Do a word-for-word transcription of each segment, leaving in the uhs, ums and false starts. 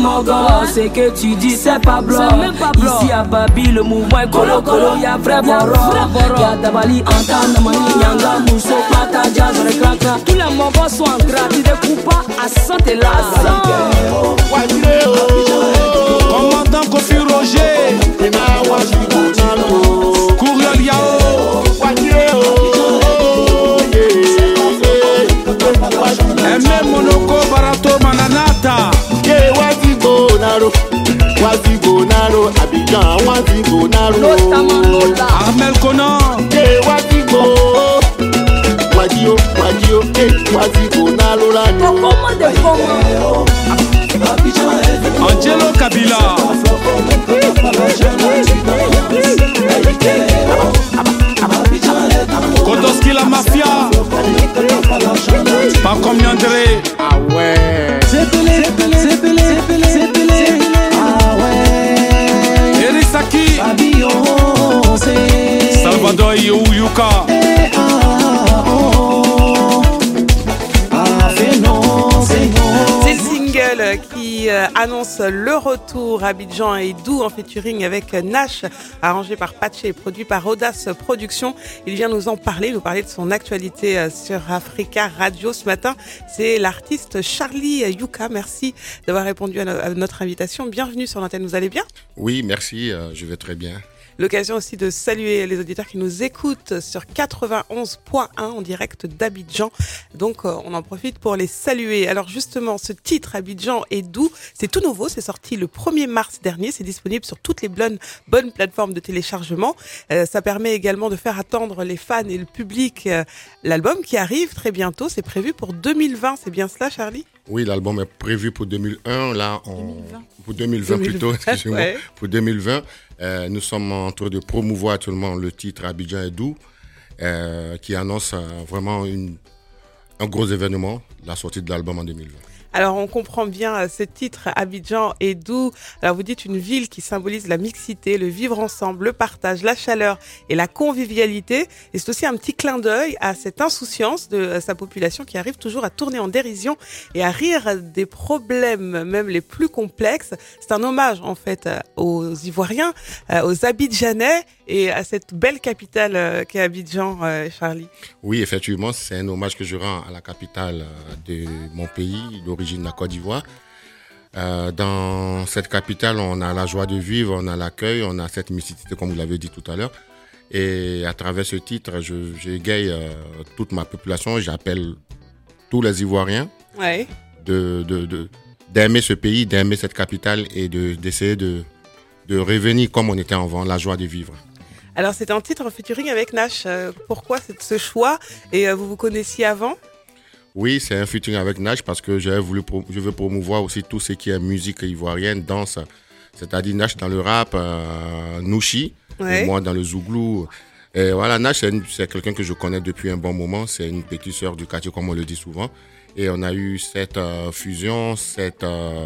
mon gars, c'est que tu dis c'est pas blanc. Ici à Babi, le mouvement est colo colo, y'a vrai boro. Y'a Dabali, Antan, Namani, Nyanga, Mousso, Plata, Jazz, on est crac crac. Tous les mogos sont en gras, tu découpes pas à cent et là. Commandant Kofi Roger, Kouriel Yao, Aimé Monoko Barato Mananata. Wazigo Naro, Wazigo Naro, Abidjan, Wazigo Naro, Armel Conan, Wazigo, Wadio, Wadio, Wazigo Naro, Angelo Kabila, Kodoski la mafia, pas comme Yandere. Ah ouais. Zepele, zepele, zepele, zepele, zepele. Ah ouais. Erisaki, Salvador Youyuka. C'est le single qui euh, annonce le retour Abidjan et Dou en featuring avec Nash, arrangé par Patché et produit par Audace Productions. Il vient nous en parler, nous parler de son actualité euh, sur Africa Radio ce matin. C'est l'artiste Charlie Yuka. Merci d'avoir répondu à, no- à notre invitation. Bienvenue sur l'antenne, vous allez bien ? Oui, merci, euh, je vais très bien. L'occasion aussi de saluer les auditeurs qui nous écoutent sur quatre-vingt-onze point un en direct d'Abidjan. Donc, euh, on en profite pour les saluer. Alors, justement, ce titre, Abidjan et Dou, c'est tout nouveau. C'est sorti le premier mars dernier. C'est disponible sur toutes les bonnes, bonnes plateformes de téléchargement. Euh, ça permet également de faire attendre les fans et le public. Euh, l'album qui arrive très bientôt, c'est prévu pour deux mille vingt. C'est bien cela, Charlie ? Oui, l'album est prévu pour deux mille un, là, on... deux mille vingt. Pour deux mille vingt, deux mille vingt plutôt, excusez-moi, ouais. Pour deux mille vingt. Euh, nous sommes en train de promouvoir actuellement le titre Abidjan et Dou, euh, qui annonce euh, vraiment une, un gros événement, la sortie de l'album en deux mille vingt. Alors, on comprend bien ce titre, Abidjan et Dou. Alors, vous dites une ville qui symbolise la mixité, le vivre ensemble, le partage, la chaleur et la convivialité. Et c'est aussi un petit clin d'œil à cette insouciance de sa population qui arrive toujours à tourner en dérision et à rire des problèmes, même les plus complexes. C'est un hommage, en fait, aux Ivoiriens, aux Abidjanais et à cette belle capitale qu'est Abidjan, Charlie. Oui, effectivement, c'est un hommage que je rends à la capitale de mon pays, d'origine de la Côte d'Ivoire. Euh, dans cette capitale, on a la joie de vivre, on a l'accueil, on a cette mixité, comme vous l'avez dit tout à l'heure. Et à travers ce titre, je, j'égaye euh, toute ma population, j'appelle tous les Ivoiriens ouais. de, de, de, d'aimer ce pays, d'aimer cette capitale et de, d'essayer de, de revenir comme on était avant, la joie de vivre. Alors, c'est un titre en featuring avec Nash. Euh, pourquoi ce choix ? Et euh, vous vous connaissiez avant ? Oui, c'est un featuring avec Nash parce que j'ai voulu pro- je veux promouvoir aussi tout ce qui est musique ivoirienne, danse, c'est-à-dire Nash dans le rap, euh, Nouchi, ouais. et moi dans le zouglou. Et voilà, Nash, c'est, une, c'est quelqu'un que je connais depuis un bon moment. C'est une petite sœur du quartier, comme on le dit souvent. Et on a eu cette euh, fusion, cette... Euh,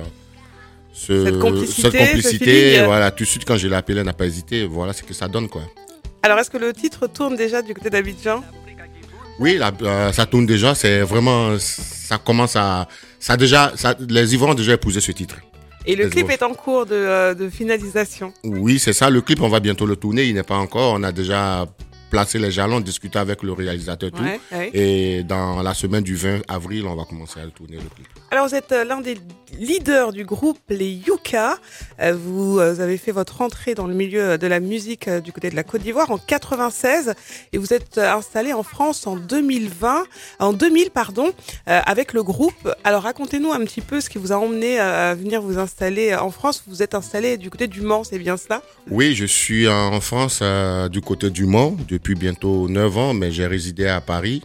Ce, cette complicité, cette complicité voilà, tout de suite quand je l'ai appelé, elle n'a pas hésité, voilà ce que ça donne quoi. Alors est-ce que le titre tourne déjà du côté d'Abidjan ? Oui, la, euh, ça tourne déjà, c'est vraiment, ça commence à, ça déjà, ça, les Ivoiriens ont déjà épousé ce titre. Et le les clip Ivoiriens. est en cours de, euh, de finalisation. Oui, c'est ça, le clip, on va bientôt le tourner, il n'est pas encore, on a déjà placé les jalons, discuté avec le réalisateur tout. Ouais, ouais. Et dans la semaine du vingt avril, on va commencer à le tourner le clip. Alors vous êtes l'un des leaders du groupe Les Yuka. Vous avez fait votre entrée dans le milieu de la musique du côté de la Côte d'Ivoire en quatre-vingt-seize et vous êtes installé en France en deux mille vingt, en deux mille pardon, avec le groupe. Alors racontez-nous un petit peu ce qui vous a emmené à venir vous installer en France. Vous êtes installé du côté du Mans, c'est bien cela ? Oui, je suis en France euh, du côté du Mans depuis bientôt neuf ans, mais j'ai résidé à Paris.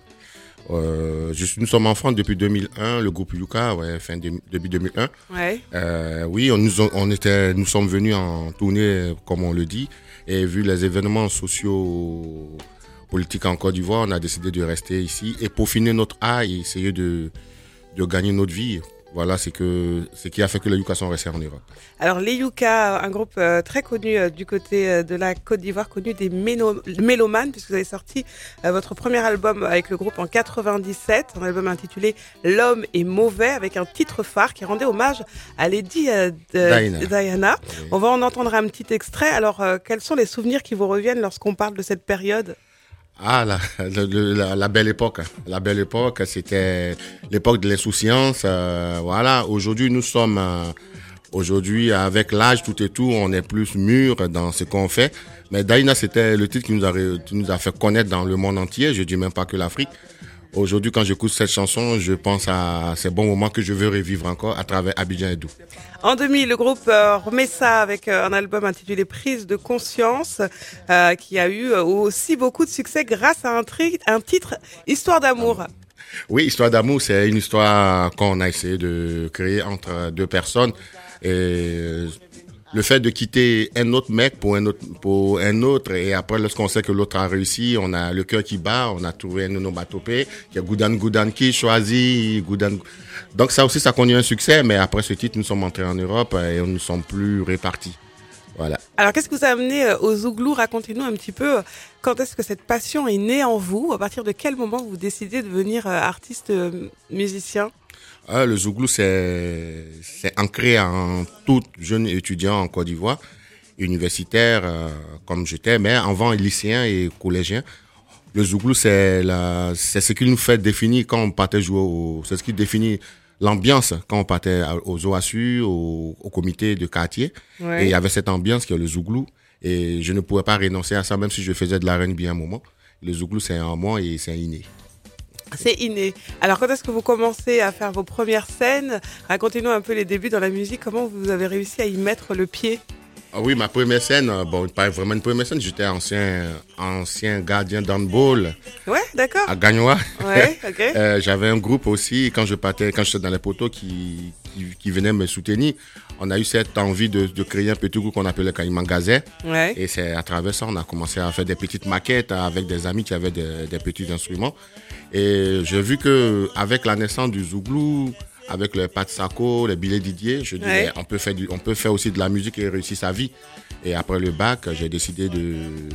Euh, je suis, nous sommes en France depuis deux mille un, le groupe Yuka, ouais, fin de, depuis deux mille un. Ouais. Euh, oui, on, nous, on était, nous sommes venus en tournée, comme on le dit, et vu les événements sociaux politiques en Côte d'Ivoire, on a décidé de rester ici et peaufiner notre art et essayer de, de gagner notre vie Voilà, c'est que ce qui a fait que les Yuka sont restés en Europe. Alors les Yuka, un groupe euh, très connu euh, du côté euh, de la Côte d'Ivoire, connu des méno- mélomanes, puisque vous avez sorti euh, votre premier album avec le groupe en quatre-vingt-dix-sept, un album intitulé L'homme est mauvais, avec un titre phare qui rendait hommage à Lady euh, de- Diana. Diana. Oui. On va en entendre un petit extrait. Alors euh, quels sont les souvenirs qui vous reviennent lorsqu'on parle de cette période ? Ah, la, la, la, la belle époque. La belle époque, c'était l'époque de l'insouciance. Euh, voilà, aujourd'hui, nous sommes... Euh, aujourd'hui, avec l'âge, tout et tout, on est plus mûr dans ce qu'on fait. Mais Diana, c'était le titre qui nous a, qui nous a fait connaître dans le monde entier. Je dis même pas que l'Afrique. Aujourd'hui, quand j'écoute cette chanson, je pense à ces bons moments que je veux revivre encore à travers Abidjan et Dou. En deux mille, le groupe euh, remet ça avec euh, un album intitulé Prise de conscience, euh, qui a eu euh, aussi beaucoup de succès grâce à un, tri- un titre Histoire d'amour. Oui, Histoire d'amour, c'est une histoire qu'on a essayé de créer entre deux personnes. Et le fait de quitter un autre mec pour un autre, pour un autre, et après, lorsqu'on sait que l'autre a réussi, on a le cœur qui bat, on a trouvé un onomatopée, qui est Goudan Goudan qui choisit, Goudan. Donc ça aussi, ça connu un succès, mais après ce titre, nous sommes entrés en Europe et nous ne sommes plus répartis. Voilà. Alors, qu'est-ce qui vous a amené euh, au Zouglou ? Racontez-nous un petit peu euh, quand est-ce que cette passion est née en vous ? À partir de quel moment vous décidez de devenir euh, artiste euh, musicien ? Ah, le Zouglou, c'est, c'est ancré en tout jeune étudiant en Côte d'Ivoire, universitaire, euh, comme j'étais, mais avant lycéen et collégien. Le Zouglou, c'est la, c'est ce qui nous fait définir quand on partait jouer au, c'est ce qui définit l'ambiance quand on partait aux O A S U, au, au comité de quartier. Ouais. Et il y avait cette ambiance qui est le Zouglou. Et je ne pouvais pas renoncer à ça, même si je faisais de la R and B à un moment. Le Zouglou, c'est en moi et c'est inné. C'est inné. Alors, quand est-ce que vous commencez à faire vos premières scènes ? Racontez-nous un peu les débuts dans la musique. Comment vous avez réussi à y mettre le pied ? Ah oui, ma première scène, bon, pas vraiment une première scène, j'étais ancien, ancien gardien d'handball Ouais, d'accord. à Gagnois. Ouais, ok. euh, j'avais un groupe aussi, quand je partais, quand j'étais dans les poteaux, qui, qui, qui venaient me soutenir. On a eu cette envie de, de créer un petit groupe qu'on appelait Caïman Gazet. Ouais. Et c'est à travers ça, on a commencé à faire des petites maquettes avec des amis qui avaient des, des petits instruments. Et j'ai vu que avec la naissance du Zouglou, avec le Pat Sako, les billets Didier, je disais, Ouais. on peut faire du, on peut faire aussi de la musique et réussir sa vie. Et après le bac, j'ai décidé de,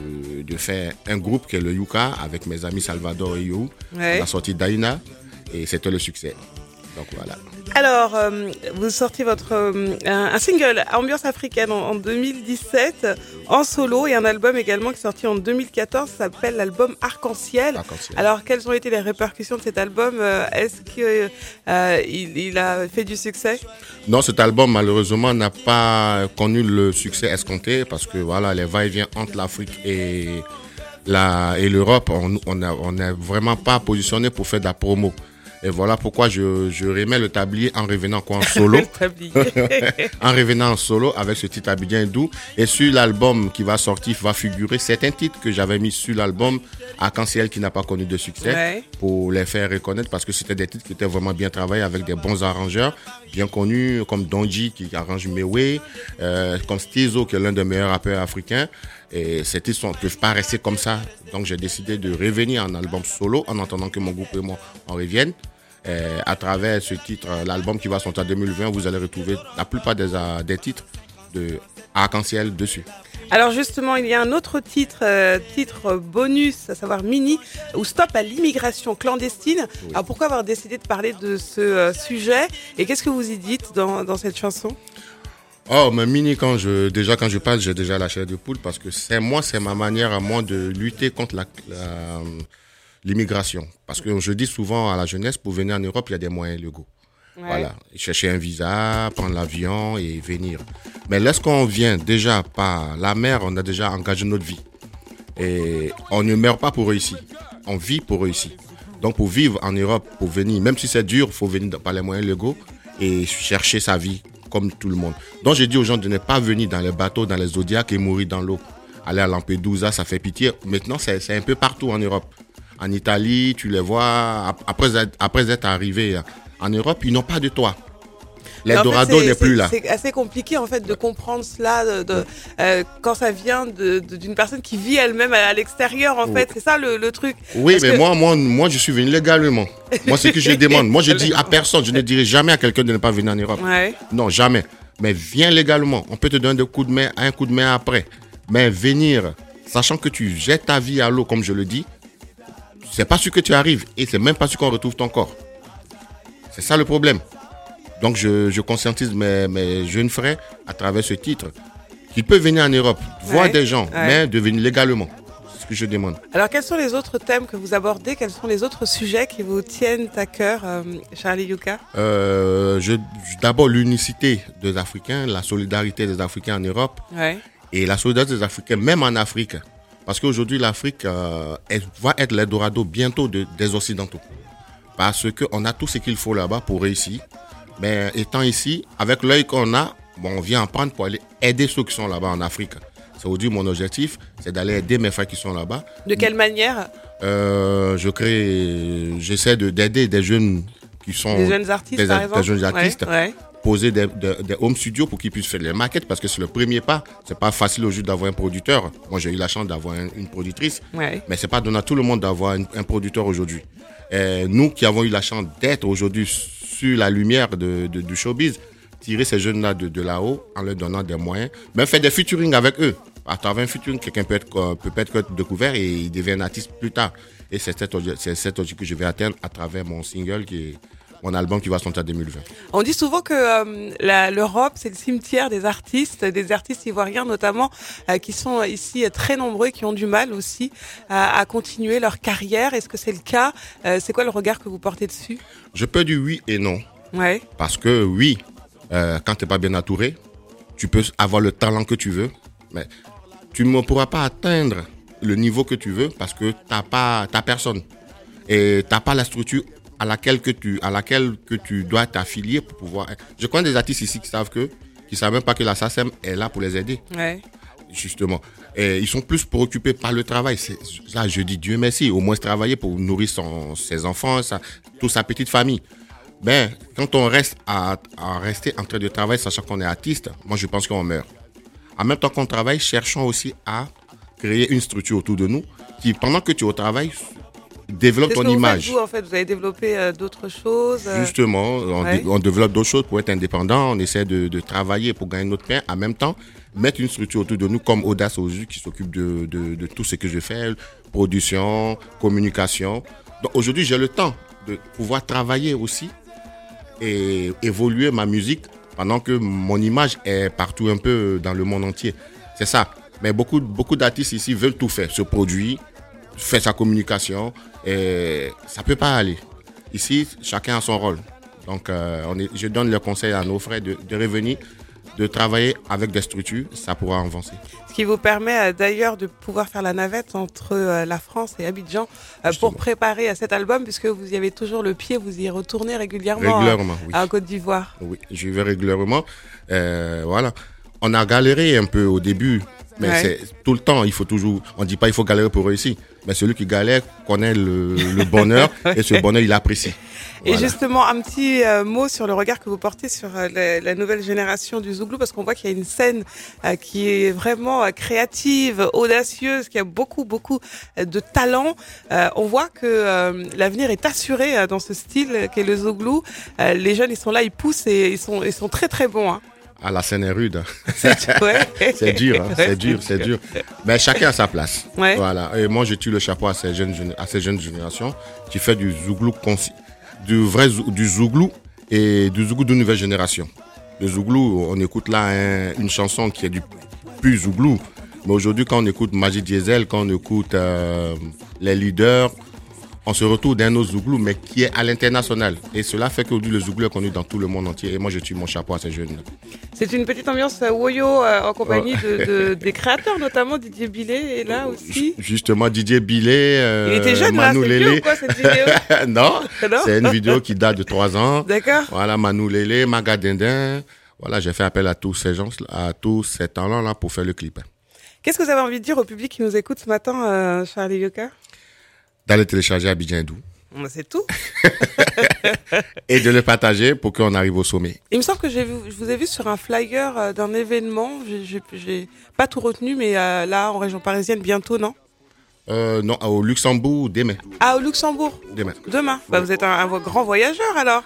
de faire un groupe qui est le Yuka avec mes amis Salvador et You. Ouais. On a sorti Daina et c'était le succès. Donc voilà. Alors, euh, vous sortez votre euh, un, un single Ambiance africaine en, en deux mille dix-sept en solo et un album également qui est sorti en deux mille quatorze, ça s'appelle l'album Arc-en-Ciel. Arc-en-Ciel. Alors, quelles ont été les répercussions de cet album ? Euh, Est-ce que euh, il, il a fait du succès ? Non, cet album, malheureusement, n'a pas connu le succès escompté parce que voilà, les va-et-vient entre l'Afrique et, la, et l'Europe, on on a, on n'est vraiment pas positionné pour faire de la promo. Et voilà pourquoi je, je remets le tablier en revenant quoi en solo. Tablier. En revenant en solo avec ce titre Abidjan et Dou. Et sur l'album qui va sortir, va figurer certains titres que j'avais mis sur l'album Arc-en-Ciel qui n'a pas connu de succès, Ouais. pour les faire reconnaître parce que c'était des titres qui étaient vraiment bien travaillés avec des bons arrangeurs, bien connus comme Donji qui arrange Mewe, euh, comme Stizo qui est l'un des meilleurs rappeurs africains. Et ces titres ne peuvent pas rester comme ça. Donc j'ai décidé de revenir en album solo en attendant que mon groupe et moi en reviennent. Euh, à travers ce titre, euh, l'album qui va sortir en deux mille vingt, vous allez retrouver la plupart des, euh, des titres de Arc-en-Ciel dessus. Alors justement, il y a un autre titre, euh, titre bonus, à savoir Mini, ou Stop à l'immigration clandestine. Oui. Alors pourquoi avoir décidé de parler de ce euh, sujet et qu'est-ce que vous y dites dans, dans cette chanson ? Oh, mais Mini, quand je, déjà quand je parle, j'ai déjà la chair de poule parce que c'est moi, c'est ma manière à moi de lutter contre la, la, l'immigration. Parce que je dis souvent à la jeunesse, pour venir en Europe, il y a des moyens légaux. Ouais. Voilà, chercher un visa, prendre l'avion et venir. Mais lorsqu'on vient déjà par la mer, on a déjà engagé notre vie. Et on ne meurt pas pour réussir, on vit pour réussir. Donc pour vivre en Europe, pour venir, même si c'est dur, il faut venir par les moyens légaux et chercher sa vie comme tout le monde. Donc je dis aux gens de ne pas venir dans les bateaux, dans les Zodiacs et mourir dans l'eau. Aller à Lampedusa, ça fait pitié. Maintenant, c'est, c'est un peu partout en Europe. En Italie, tu les vois, après être, après être arrivé en Europe, ils n'ont pas de toit. L'Eldorado en fait, n'est plus là. C'est assez compliqué en fait de comprendre cela de, de, euh, quand ça vient de, de, d'une personne qui vit elle-même à, à l'extérieur en Oui. fait. C'est ça le, le truc. Oui, Parce mais que... moi, moi, moi, je suis venu légalement. Moi, c'est ce que je demande. Moi, je dis à personne, je ne dirai jamais à quelqu'un de ne pas venir en Europe. Ouais. Non, jamais. Mais viens légalement. On peut te donner des coups de main, un coup de main après. Mais venir, sachant que tu jettes ta vie à l'eau, comme je le dis, c'est pas sûr que tu arrives. Et c'est même pas sûr qu'on retrouve ton corps. C'est ça le problème. Donc, je, je conscientise mes, mes jeunes frères à travers ce titre qu'ils peuvent venir en Europe, voir Ouais. des gens, Ouais. mais de venir légalement. C'est ce que je demande. Alors quels sont les autres thèmes que vous abordez? Quels sont les autres sujets qui vous tiennent à cœur, euh, Charlie Yuka? Euh, je, d'abord, l'unicité des Africains, la solidarité des Africains en Europe Ouais. et la solidarité des Africains, même en Afrique. Parce qu'aujourd'hui, l'Afrique euh, elle va être l'Eldorado bientôt de, des Occidentaux. Parce qu'on a tout ce qu'il faut là-bas pour réussir. Mais étant ici, avec l'œil qu'on a, bon, on vient en prendre pour aller aider ceux qui sont là-bas en Afrique. C'est aujourd'hui mon objectif, c'est d'aller aider mes frères qui sont là-bas. De quelle manière? Euh, je crée, j'essaie de, d'aider des jeunes qui sont Des jeunes artistes, des, par des exemple? jeunes artistes. Ouais, ouais. Poser des, des, des home studios pour qu'ils puissent faire les maquettes parce que c'est le premier pas. C'est pas facile aujourd'hui d'avoir un producteur. Moi, j'ai eu la chance d'avoir un- une productrice, Ouais. mais c'est pas donné à tout le monde d'avoir un, un producteur aujourd'hui. Et nous qui avons eu la chance d'être aujourd'hui sur la lumière de, de- du showbiz, tirer ces jeunes-là de, de là-haut en leur donnant des moyens, même faire des featuring avec eux. À travers un featuring, quelqu'un peut être, euh, peut être découvert et il devient un artiste plus tard. Et c'est cet obje- c'est cet objectif que je vais atteindre à travers mon single qui est mon album qui va sortir en deux mille vingt. On dit souvent que euh, la- l'Europe, c'est le cimetière des artistes, des artistes ivoiriens notamment, euh, qui sont ici euh, très nombreux, qui ont du mal aussi à, à continuer leur carrière. Est-ce que c'est le cas? Euh, C'est quoi le regard que vous portez dessus? Je peux dire oui et non. Ouais. Parce que oui, euh, quand tu n'es pas bien entouré, tu peux avoir le talent que tu veux, mais tu ne pourras pas atteindre le niveau que tu veux parce que tu n'as pas t'as personne. Et tu n'as pas la structure à laquelle, que tu, à laquelle que tu dois t'affilier pour pouvoir... Je connais des artistes ici qui savent que, qui savent même pas que la S A C E M est là pour les aider, Ouais. justement. Et ils sont plus préoccupés par le travail. C'est, là, je dis Dieu merci, au moins travailler pour nourrir son, ses enfants, sa, toute sa petite famille. Ben, quand on reste à, à rester en train de travailler, sachant qu'on est artiste, moi je pense qu'on meurt. En même temps qu'on travaille, cherchons aussi à créer une structure autour de nous qui, pendant que tu es au travail, développe Qu'est-ce ton que vous image. faites, vous, en fait, vous avez développé euh, d'autres choses. euh, Justement, on, Ouais. dé- on développe d'autres choses pour être indépendant, on essaie de, de travailler pour gagner notre pain, en même temps, mettre une structure autour de nous comme Audace Ozu qui s'occupe de, de, de tout ce que je fais, production, communication. Donc aujourd'hui, j'ai le temps de pouvoir travailler aussi et évoluer ma musique pendant que mon image est partout un peu dans le monde entier. C'est ça. Mais beaucoup, beaucoup d'artistes ici veulent tout faire, se produire, faire sa communication, et ça peut pas aller. Ici, chacun a son rôle. Donc, euh, on est, je donne le conseil à nos frères de, de revenir, de travailler avec des structures, ça pourra avancer. Ce qui vous permet euh, d'ailleurs de pouvoir faire la navette entre euh, la France et Abidjan euh, Justement. pour préparer à cet album, puisque vous y avez toujours le pied, vous y retournez régulièrement, Régulièrement, euh, oui. à Côte d'Ivoire. Oui, j'y vais régulièrement. Euh, voilà. On a galéré un peu au début, mais Ouais. c'est tout le temps. Il faut toujours. On dit pas il faut galérer pour réussir, mais celui qui galère connaît le, le bonheur et ce bonheur il apprécie. Et Voilà. justement, un petit euh, mot sur le regard que vous portez sur euh, la, la nouvelle génération du Zouglou, parce qu'on voit qu'il y a une scène euh, qui est vraiment euh, créative, audacieuse, qui a beaucoup, beaucoup euh, de talent. Euh, on voit que euh, l'avenir est assuré euh, dans ce style euh, qu'est le Zouglou. Euh, les jeunes, ils sont là, ils poussent et ils sont, ils sont très, très bons. Hein. Ah, la scène est rude. C'est ouais. C'est dur, hein, c'est dur, c'est dur. Mais chacun a sa place. Ouais. Voilà. Et moi, je tire le chapeau à ces jeunes, géné- à ces jeunes générations qui fait du zouglou, conci- du vrai zou- du zouglou et du zouglou de nouvelle génération. Le zouglou, on écoute là un- une chanson qui est du plus zouglou. Mais aujourd'hui, quand on écoute Magie Diesel, quand on écoute euh, les leaders, on se retrouve d'un autre zouglou, mais qui est à l'international. Et cela fait qu'aujourd'hui, le zouglou est connu dans tout le monde entier. Et moi, je tire mon chapeau à ces jeunes-là. C'est une petite ambiance euh, Woyo euh, en compagnie de, de- des créateurs, notamment Didier Billet est là aussi. Justement, Didier Billet, euh, Il était jeune là, Manu c'est vieux Lélé. ou quoi cette vidéo? Non, Non c'est une vidéo qui date de trois ans. D'accord. Voilà, Manu Lélé, Maga Dindin. Voilà, j'ai fait appel à tous ces gens, à tous ces talents-là pour faire le clip. Qu'est-ce que vous avez envie de dire au public qui nous écoute ce matin, euh, Charlie Yuka? D'aller télécharger Abidjan Edou. Bon, c'est tout. et de le partager pour qu'on arrive au sommet. Il me semble que j'ai vu, je vous ai vu sur un flyer euh, d'un événement. J'ai, j'ai, j'ai pas tout retenu, mais euh, là, en région parisienne, bientôt, non? Euh, non, au Luxembourg, demain. Ah, au Luxembourg? Demain. Demain. Bah, vous êtes un, un grand voyageur, alors.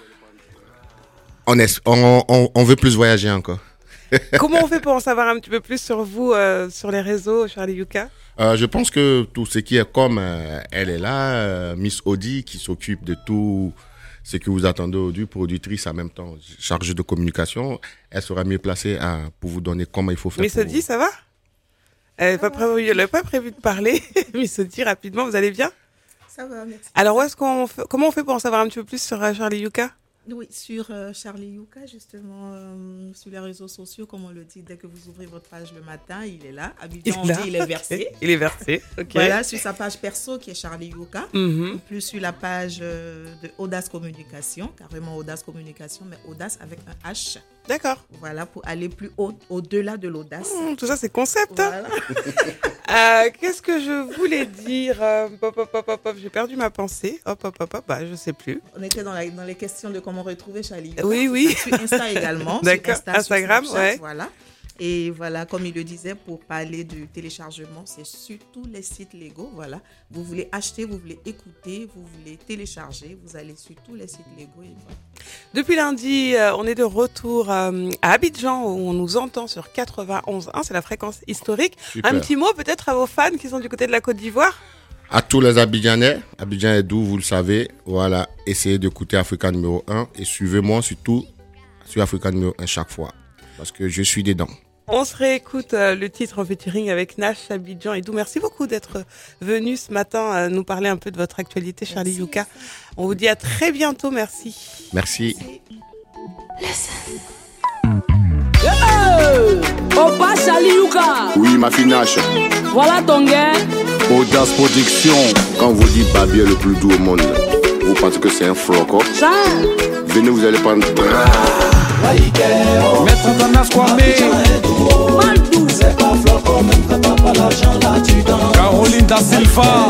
On, est, on, on, on veut plus voyager encore. Comment on fait pour en savoir un petit peu plus sur vous, euh, sur les réseaux, Charlie Yuka? euh, Je pense que tout ce qui est comme euh, elle est là, euh, Miss Audi, qui s'occupe de tout ce que vous attendez aujourd'hui, productrice en même temps, chargée de communication, elle sera mieux placée à, pour vous donner comment il faut faire. Miss Audi, ça va? Elle n'avait pas, pas prévu de parler. Miss Audi, rapidement, vous allez bien? Ça va, merci. Alors, où est-ce qu'on fait, comment on fait pour en savoir un petit peu plus sur euh, Charlie Yuka? Oui, sur euh, Charlie Yuka, justement, euh, sur les réseaux sociaux, comme on le dit, dès que vous ouvrez votre page le matin, il est là. Abidjan, on dit, il est versé. Il est versé, ok. Voilà, sur sa page perso qui est Charlie Yuka. Mm-hmm. Ou plus sur la page euh, de Audace Communication, carrément Audace Communication, mais Audace avec un H. D'accord. Voilà, pour aller plus haut, au-delà de l'audace. Mmh, tout ça, c'est concept. Voilà. euh, qu'est-ce que je voulais dire euh, hop, hop, hop, hop, hop, j'ai perdu ma pensée. Hop, hop, hop, hop, bah, je sais plus. On était dans, la, dans les questions de comment retrouver Charlie Yuka. Oui, oui. Sur Insta également. D'accord, Insta, Instagram, sur Snapchat, ouais. Voilà. Et voilà, comme il le disait, pour parler du téléchargement, c'est sur tous les sites légaux. Voilà. Vous voulez acheter, vous voulez écouter, vous voulez télécharger, vous allez sur tous les sites légaux. Et voilà. Depuis lundi, euh, on est de retour euh, à Abidjan, où on nous entend sur quatre-vingt-onze virgule un, c'est la fréquence historique. Super. Un petit mot peut-être à vos fans qui sont du côté de la Côte d'Ivoire? À tous les Abidjanais, Abidjan est d'où, vous le savez. Voilà, essayez d'écouter Africa numéro un et suivez-moi surtout sur Africa numéro un chaque fois, parce que je suis dedans. On se réécoute euh, le titre en featuring avec Nash, Abidjan et Dou. Merci beaucoup d'être venu ce matin euh, nous parler un peu de votre actualité, Charlie Merci. Yuka. On vous dit à très bientôt. Merci. Merci. Hey, Opa Charlie Yuka, Oui, ma fille Nash. voilà ton gars. Audace Production. Quand on vous dit Babi est le plus doux au monde, vous pensez que c'est un flocon? Ça, Venez, vous allez prendre. Maître Danas Kwame, Mantou, Caroline Da Silva,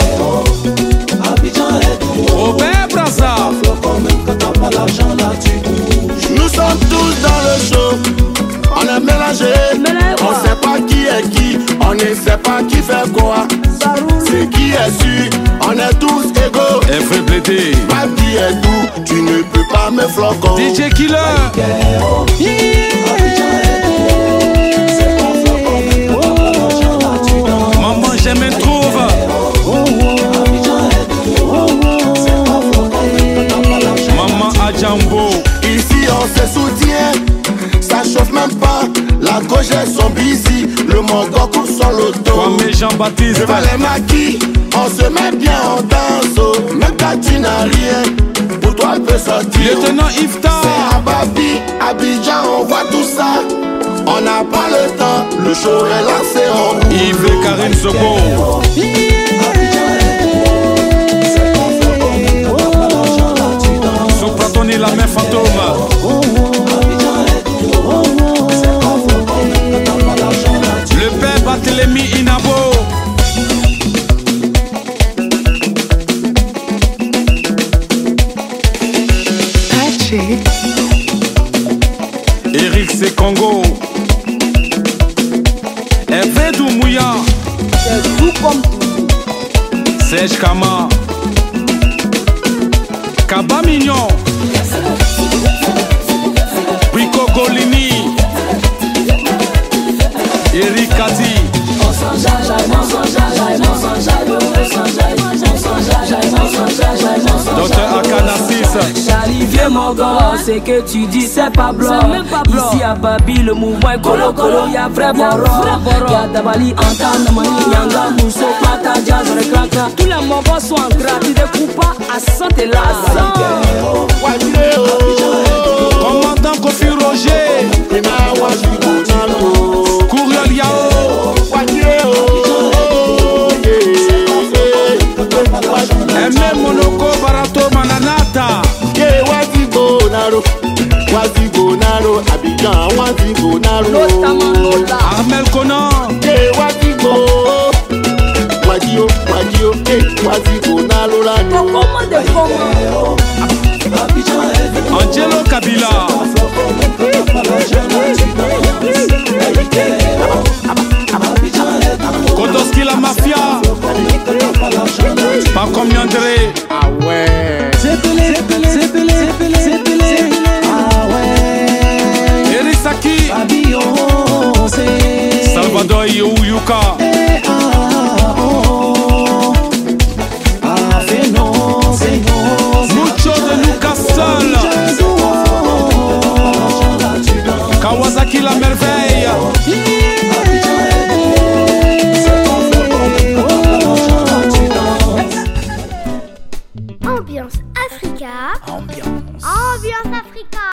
Robert Braza, Nous sommes tous dans le show. On est mélangés. Mélangés. On sait pas qui est qui. On ne sait pas qui fait quoi. C'est qui est sûr. On est tous égaux. F B D, Pas qui est tout. Tu ne peux pas me flocon. D J Killer, Maman je me trouve, Maman Adjambo, Ici on se soutient. Ça chauffe même pas. La gauche elles sont busy. Le Mongol court sur l'auto. Kwame Jean-Baptiste, Devant les maquis, on se met bien en danse. Oh. Même quand tu n'as rien, pour toi elle peut sortir. Lieutenant Iftar, C'est à Babi, Abidjan, on voit tout ça. On n'a pas le temps, le show est lancé en route. Yves et Karine Sobo, Sopratoni la main fantôme, le père Barthélemy Inabo, Eric Sekongo, Hervé Doumouya, c'est tout comme tout. Serge Kama, Kaba Mignon, Rico Golini, Eric Kati, Docteur Akanassis, Charlie, vieux mon gars, c'est que tu dis c'est pas blanc. Ici à Babi, le mouvement est colo colo, y'a vrai boro. Y'a Dabali, Antan, Mani, Nyanga, Mousso, Pata, Jazz, le craca. Tous les mogos sont en gratis, des coupas à cent et là. Commandant Kofi Roger, Kouriol Yao, Aimé Monoko Barato Mananata, Notamment Lola. Armel Conan, Comment de comment? Kabila. Kodoski la mafia. Pas comme Yandere. Ah ouais. C'est pelé, c'est pelé, c'est pelé, c'est pelé, c'est pelé. Ah ouais. Erisaki. Fabio, c'est Salvador Youyuka. Eh, ah, oh. Ah, c'est non, c'est non. Mucho de Newcastle. Kawasaki la merveille. Ambiance Africa. Ambiance. Ambiance Africa.